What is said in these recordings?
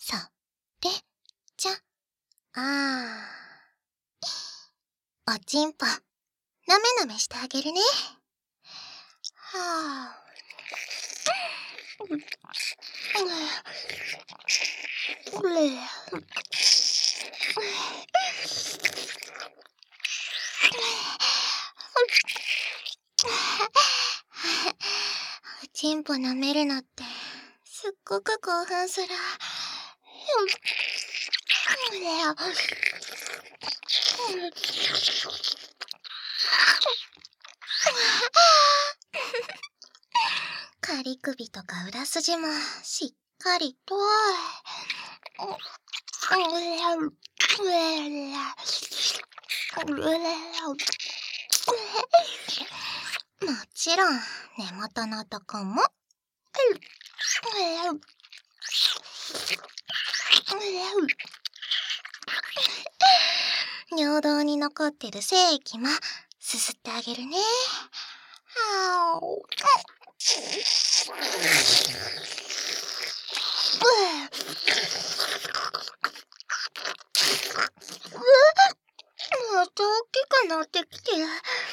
それじゃ、おちんぽ、なめなめしてあげるね。はぁ。おちんぽ舐めるのってすっごく興奮する。仮首とか裏筋もしっかりと。もちろん根元のとこも。尿道に残ってる精液もすすってあげるね。また大きくなってきてる。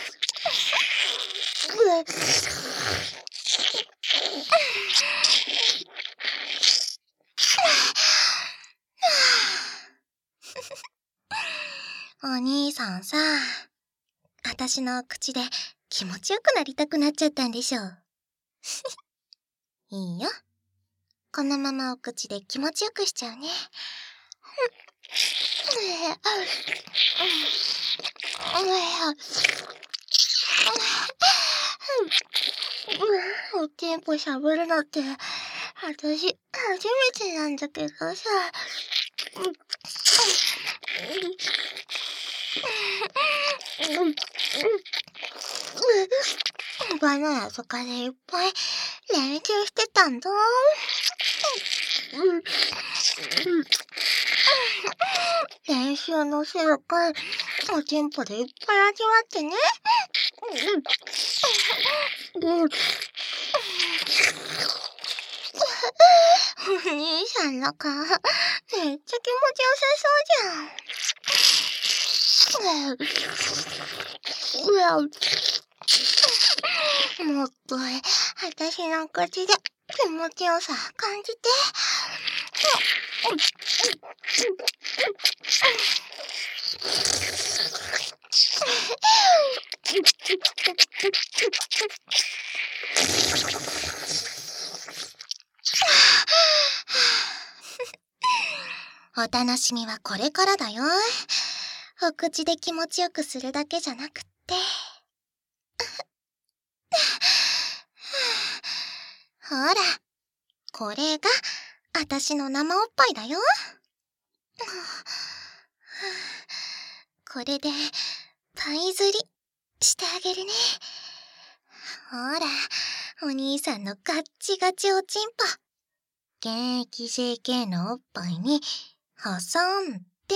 お兄さんさ、あたしのお口で気持ちよくなりたくなっちゃったんでしょ。いいよ。このままお口で気持ちよくしちゃうね。おちんぽしゃぶるのって、あたし初めてなんだけどさ。バナナとかでいっぱい練習してたんだ。練習の成果、おちんぽでいっぱい味わってね。お兄さんの顔、めっちゃ気持ちよさそうじゃん。もっとあたしの口で気持ちよさ感じて。お楽しみはこれからだよ。お口で気持ちよくするだけじゃなくって。ほら、これがあたしの生おっぱいだよ。これでパイ釣りしてあげるね。ほら、お兄さんのガッチガチおちんぽ。現役 JK のおっぱいに挟んで。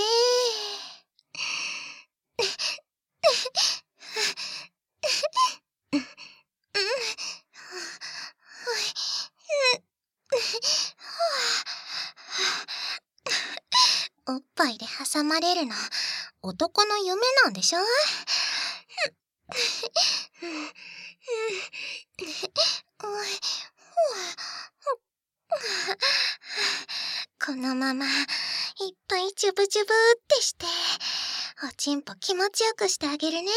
おっぱいで挟まれるの男の夢なんでしょ。このままいっぱいジュブジュブってしておちんぽ気持ちよくしてあげるね。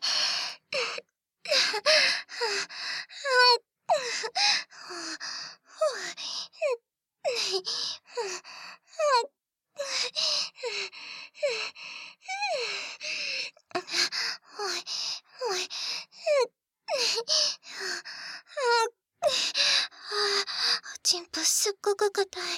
おちんぽすっごく硬い。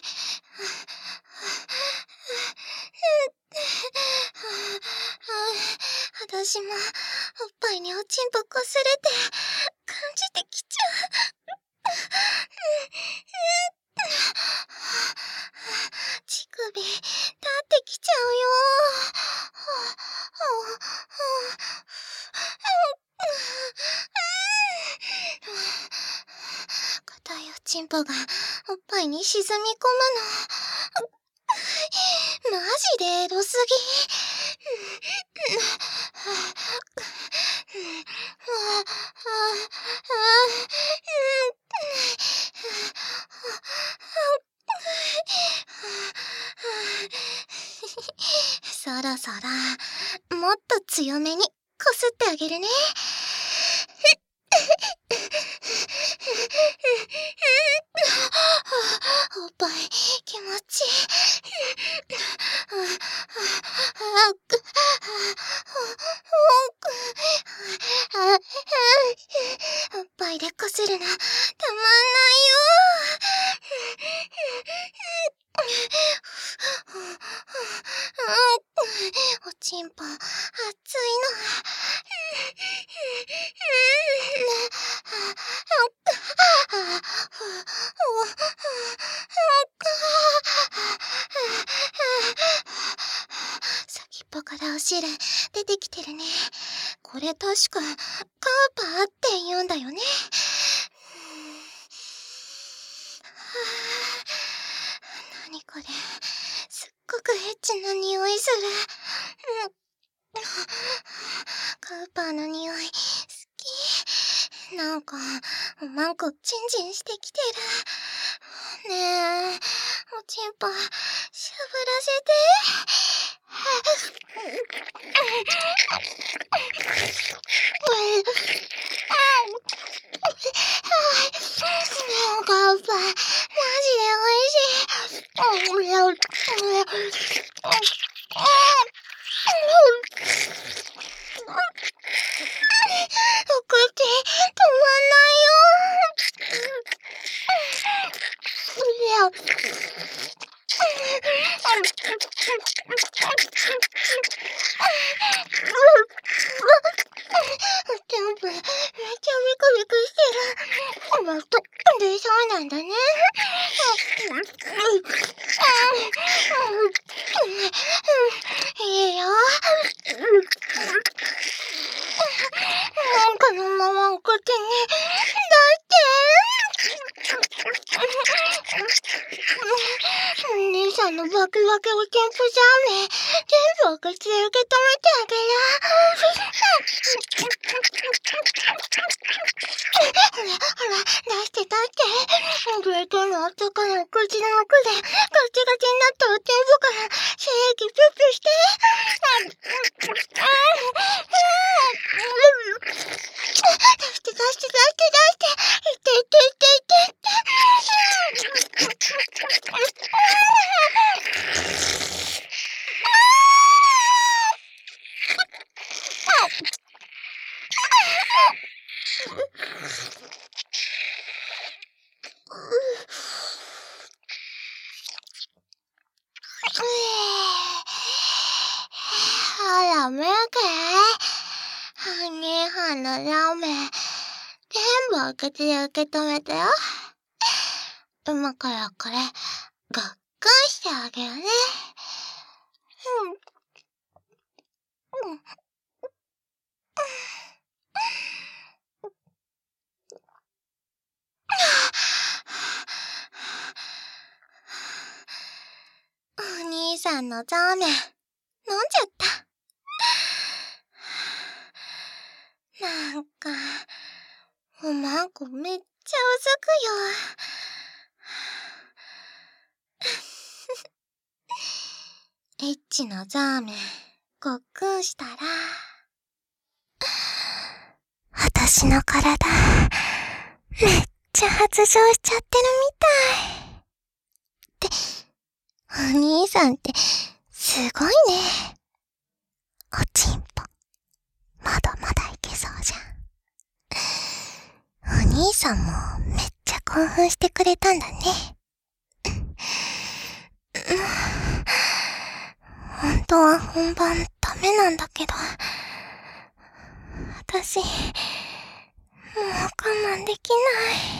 私もおっぱいにおちんぽこすれて感じてきちゃう。乳首立ってきちゃうよ。硬いおちんぽがおっぱいに沈み込むの。 マジでエロすぎ。そろそろもっと強めにこすってあげるね。おっぱい気持ちいい。おっぱいでこするのたまんないよ。おちんぽ熱いの。先っぽからお汁出てきてるね。これ確かカーパーって言うんだよね。何これ、すっごくエッチな匂いする。カーパーの匂い好き。なんかおまんこチンチンしてきてる。ねえ、おちんぽしゃぶらせて。カーパーマジで美味しい。お口止まんないよ。全部めっちゃビクビクしてる。まとでそうなんだね。いいよ。このままお口にお兄さんのバキバキおちんぽザーメン全部お口で受け止めてあげる。ほらほら出して出して。グレートの男の口の奥でガチガチになったおちんぽから精液ピュッピュして出して出して出して出していっていっていっていっていって。ラーメンかい？ハニーハンのラーメン全部お口で受け止めたよ。今からこれごっくんしてあげるね。お兄さんのザーメン飲んじゃった。なんかおまんこめっちゃうずくよ。エッチなザーメンごっくんしたら私の体めっちゃ発情しちゃってるみたい。ってお兄さんってすごいね。おちんぽまだまだいけそうじゃん。お兄さんもめっちゃ興奮してくれたんだね。本当は本番ダメなんだけど、私もう我慢できない。